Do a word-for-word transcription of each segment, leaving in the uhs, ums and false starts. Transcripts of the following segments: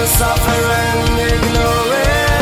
suffering ignorance.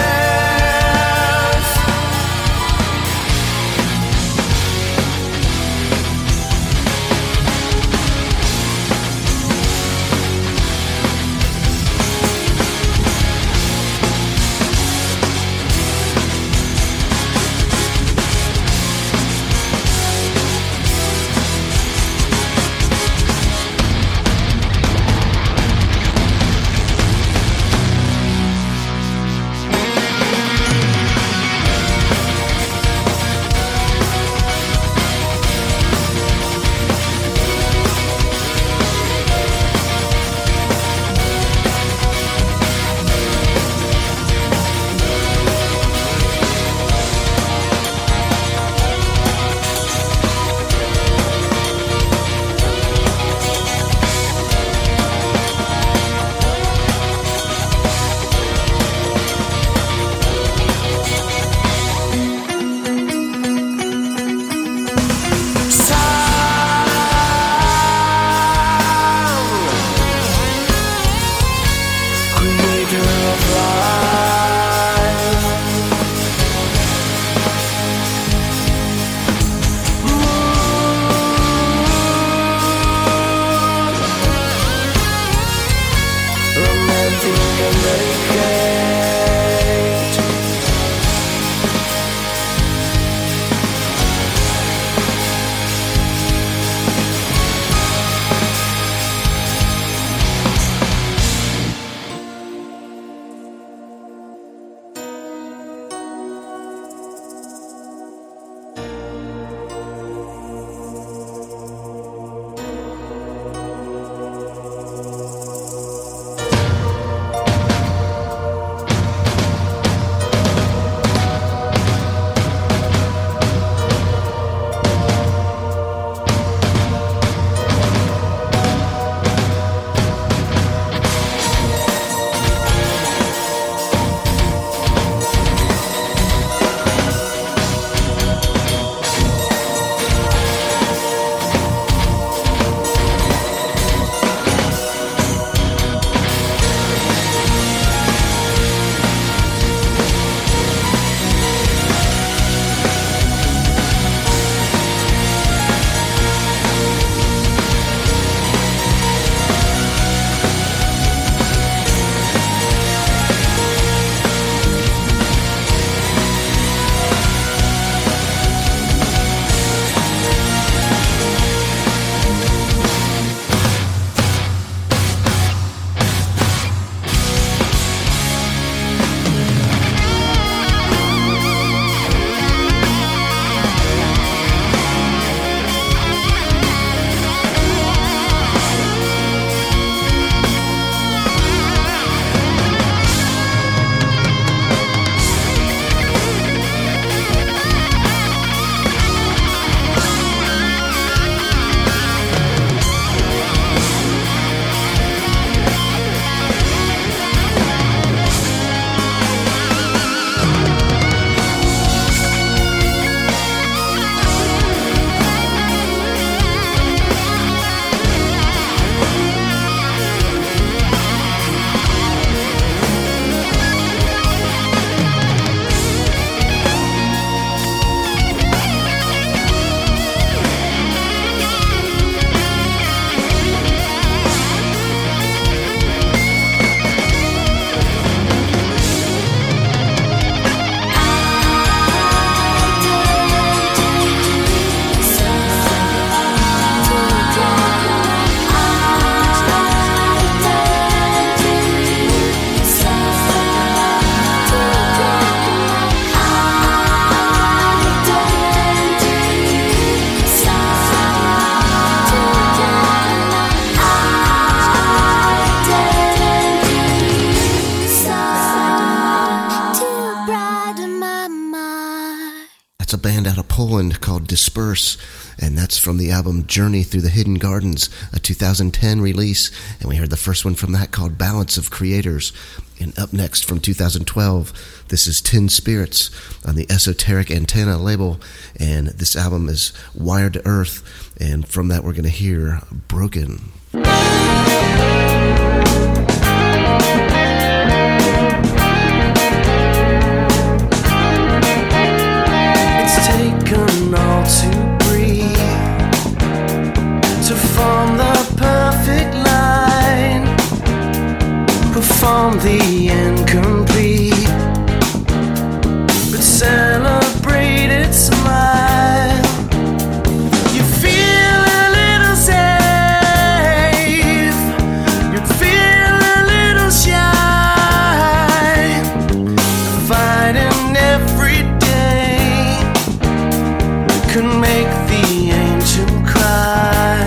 That's a band out of Poland called Disperse, and that's from the album Journey Through the Hidden Gardens, a two thousand ten release, and we heard the first one from that called Balance of Creators. And up next from two thousand twelve, this is Tin Spirits on the Esoteric Antenna label, and this album is Wired to Earth, and from that we're going to hear Broken. perform the incomplete, but celebrate it, smile. You feel a little safe, you feel a little shy, fighting every day can make the angel cry.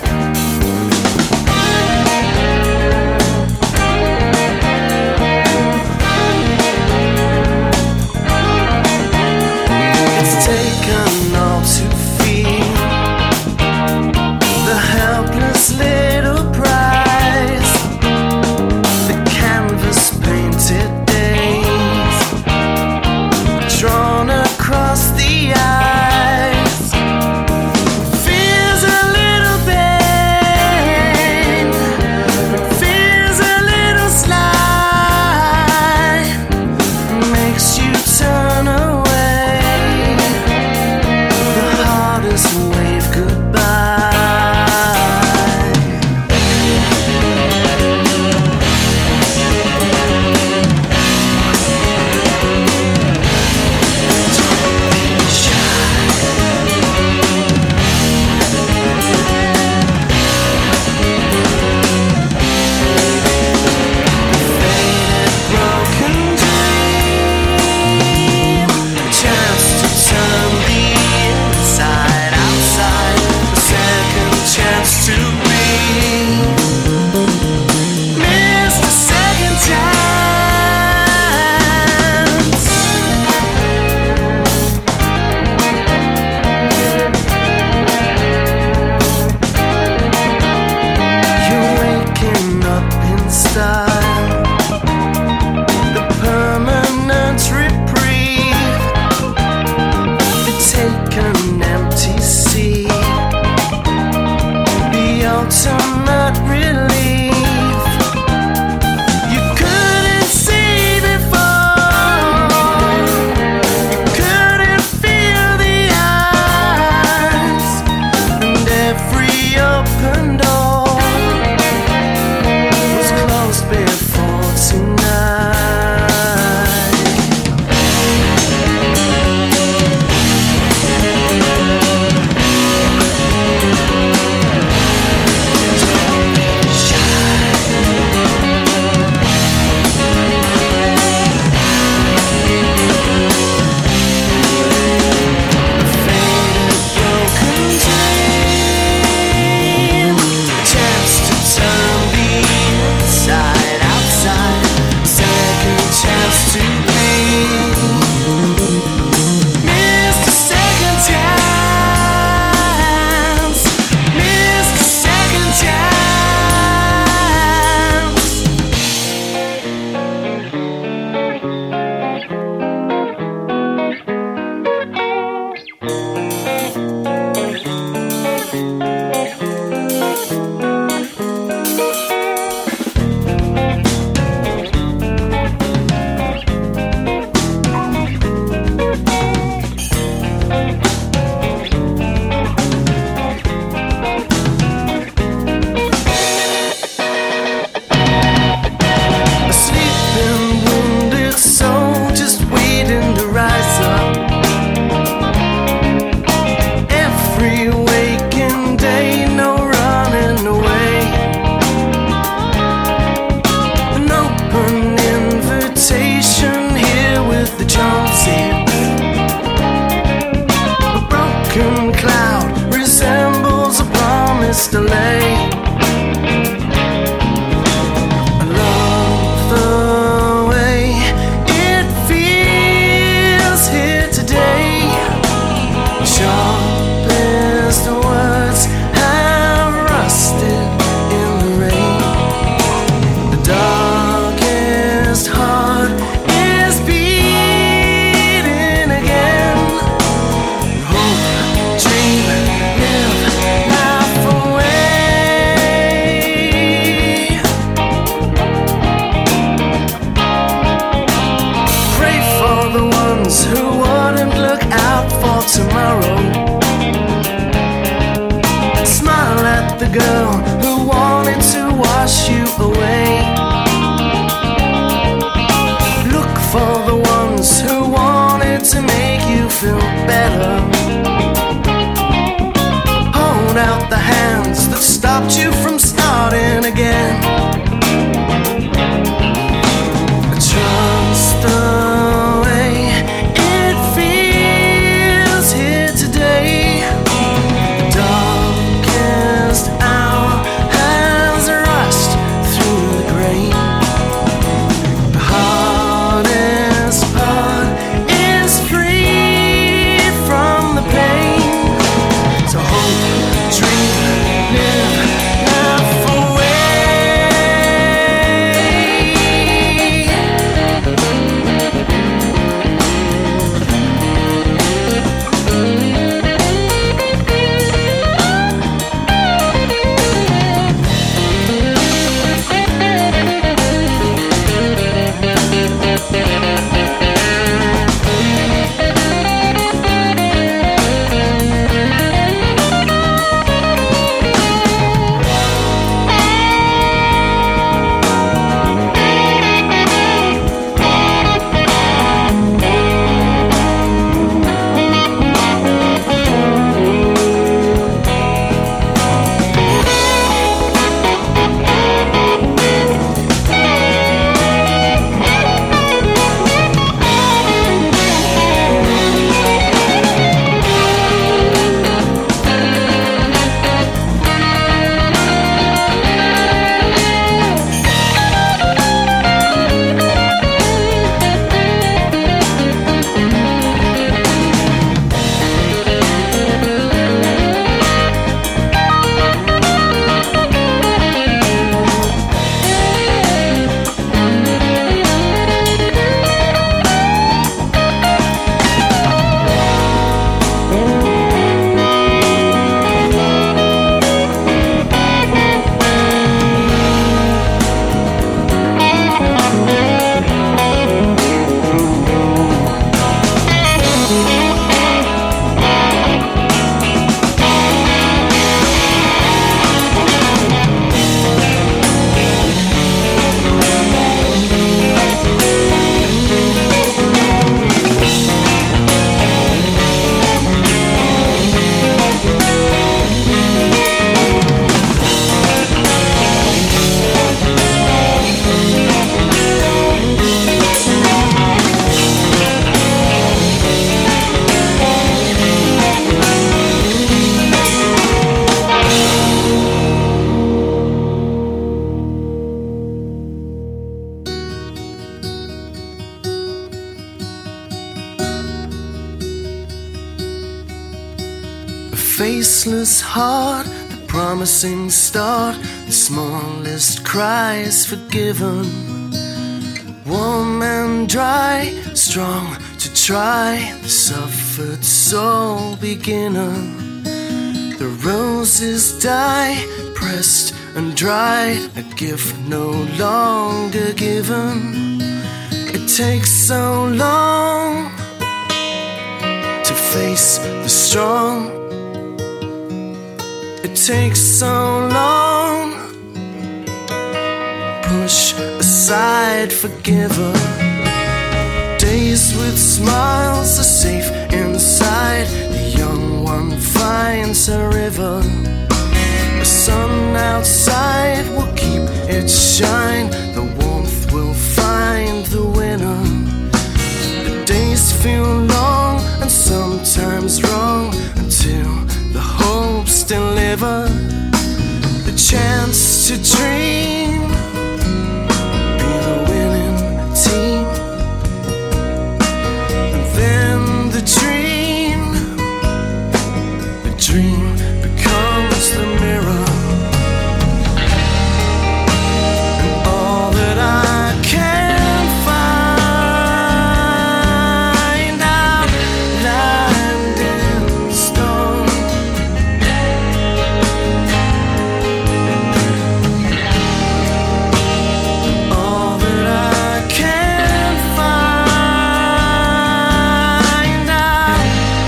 It's taken all to feel the helpless little prize, the canvas painted days drawn across the eyes. Feels a little pain, feels a little slide, makes you turn away. The hardest wave goodbye. Broken dream, a chance to turn the inside outside, a second chance to be missed a second chance. You're waking up in style, the permanent reprieve, to take an empty seat, the ultimate relief. You couldn't see before, you couldn't feel the eyes, and every open door was closed before tonight. Broken dream, a chance to turn the inside outside, second chance to be missed a second chance, missed a second chance. A sleeping wounded soul just waiting to rise up. Every waking day, no running away. An open invitation here with the Joneses. A broken cloud resembles a promised delay. I love the way it feels here today. Sharpest words have rusted in the rain. The darkest heart is beating again. Hope, dream, live, laugh away. Pray for the ones who wouldn't look out for tomorrow. Smile at the girl who wanted to wash you away. faceless heart, the promising start, the smallest cry is forgiven. Warm and dry, strong to try, the suffered soul beginner. The roses die, pressed and dried, a gift no longer given. It takes so long to face the strong. It takes so long. Push aside forgiver. Days with smiles are safe inside. The young one finds a river. The sun outside will keep its shine. The warmth will find the winner. The days feel long and sometimes wrong until the hopes deliver. The chance to dream, be the winning team. And then the dream, the dream becomes the mirror. And all that I can find outlined in stone. All that I can find out.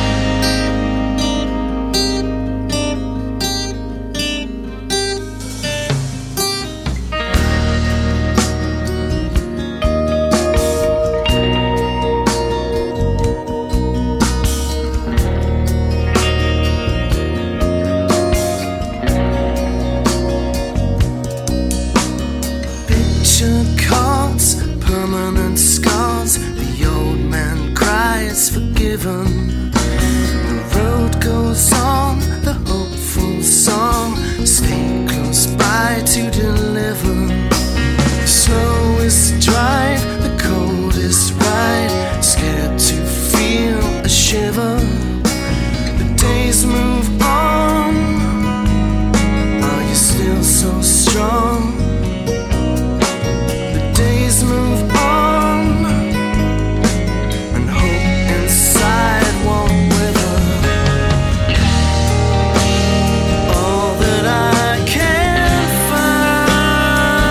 Picture cards, permanent scars. The old man cries forgiven. The road goes on, the hopeful song. Stay close by to deliver. The slowest drive, the coldest ride. Scared to feel a shiver. The days move on. Are you still so strong? The days move on, and hope inside won't wither. All that I can find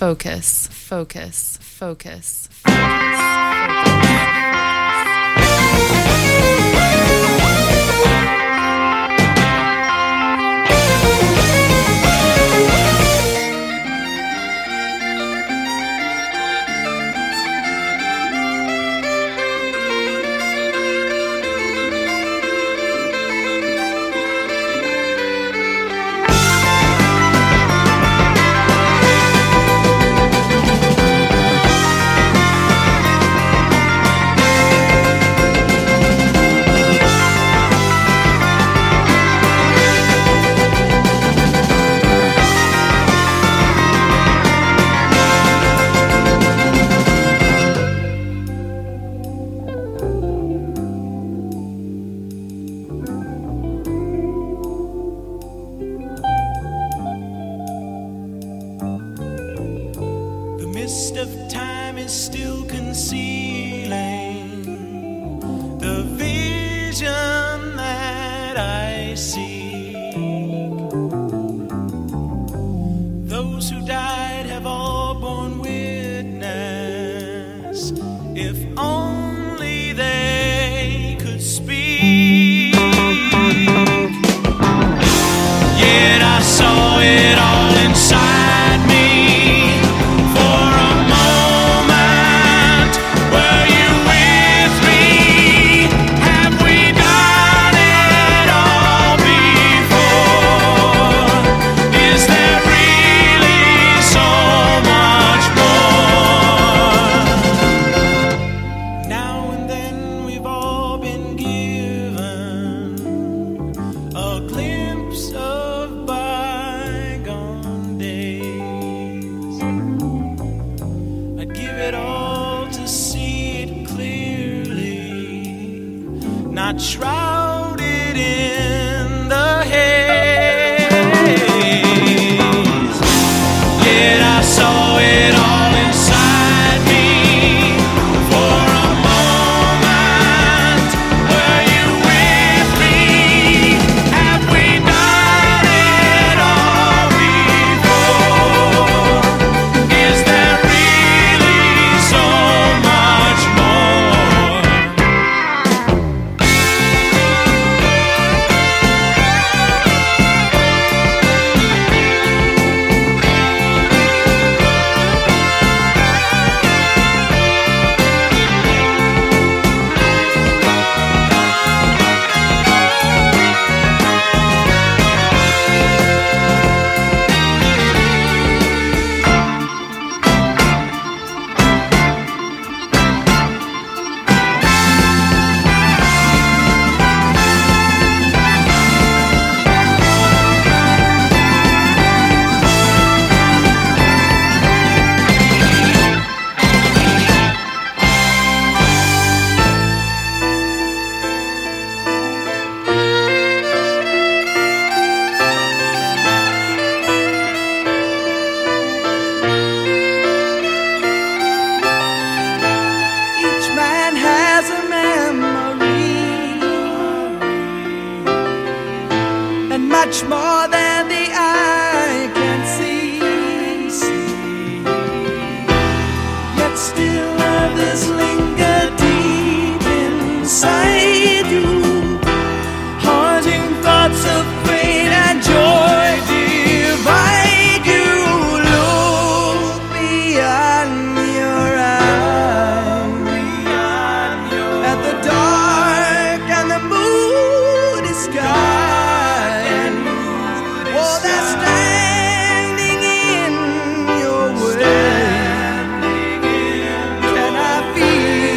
focus, focus, focus, focus. mist of time is still concealing the vision that I seek. Those who died have all borne witness, if only they could speak. Yet I saw it all inside me. Not shrouded in the haze. Yet I saw it all inside me. For a moment, were you with me? Have we done it all before? Is there really so much more? Much more than the eye can see. Yet still others linger deep inside you, haunting thoughts of pain and joy divide you. Look beyond your eyes at the dark and the moody sky. Standing in your way, can I feel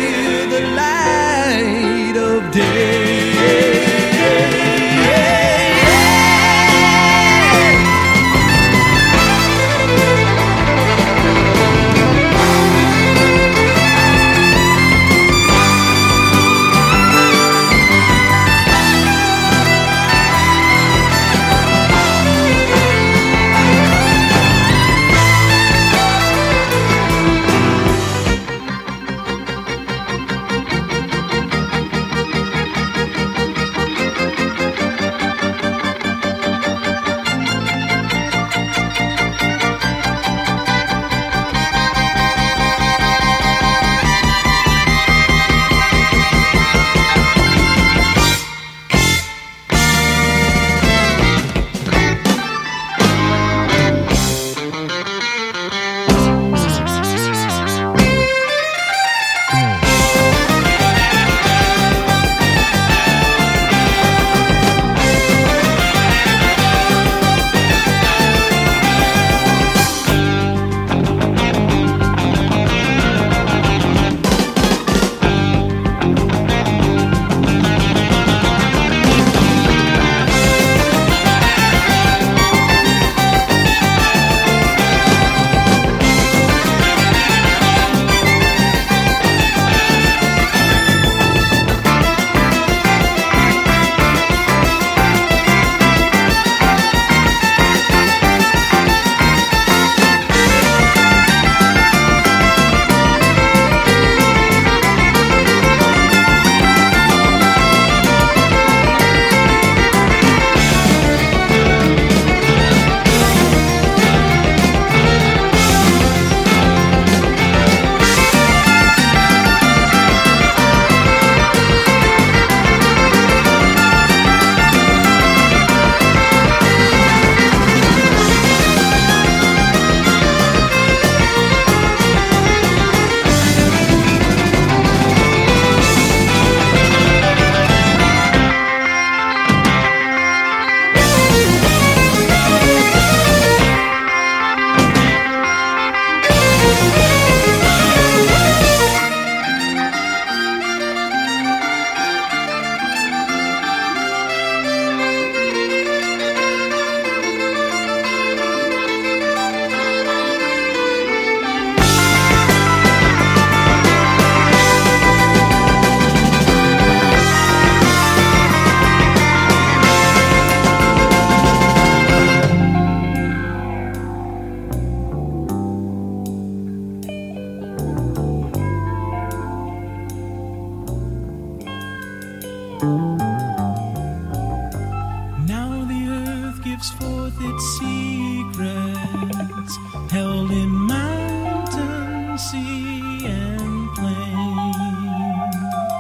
Now the earth gives forth its secrets, held in mountain, sea, and plain.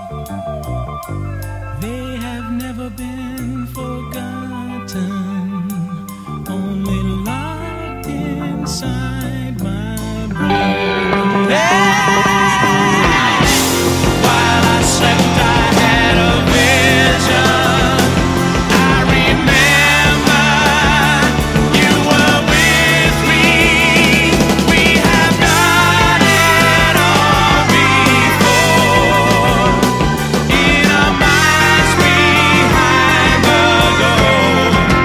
They have never been forgotten, only locked inside my brain. Hey! While I slept, I had a vision. I remember you were with me. We have done it all before. In a miles behind the door.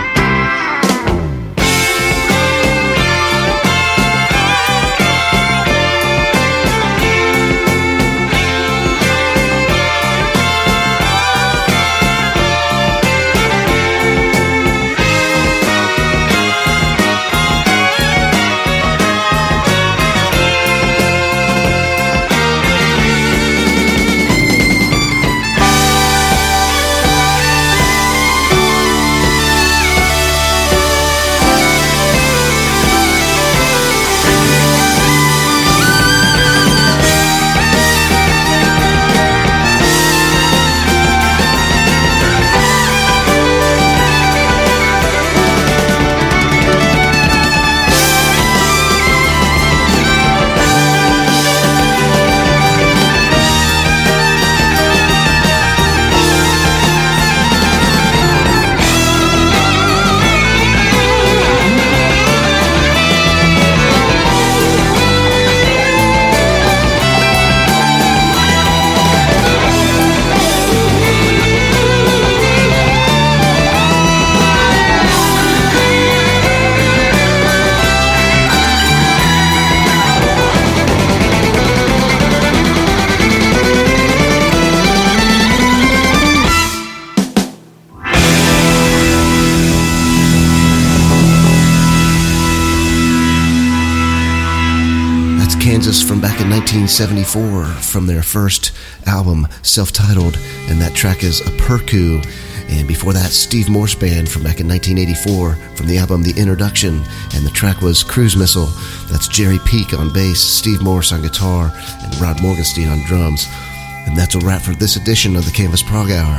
Kansas from back in nineteen seventy-four from their first album, self-titled, and that track is A Perku. And before that, Steve Morse Band from back in nineteen eighty-four from the album The Introduction, and the track was Cruise Missile. That's Jerry Peak on bass, Steve Morse on guitar, and Rod Morgenstein on drums. And that's a wrap for this edition of the Canvas Prog Hour.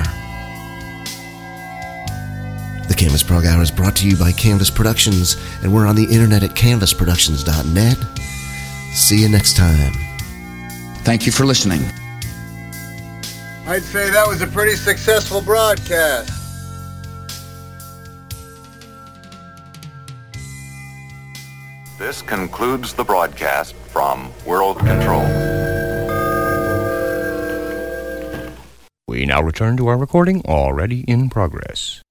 The Canvas Prog Hour is brought to you by Canvas Productions, and we're on the internet at canvas productions dot net. See you next time. Thank you for listening. I'd say that was a pretty successful broadcast. This concludes the broadcast from World Control. We now return to our recording already in progress.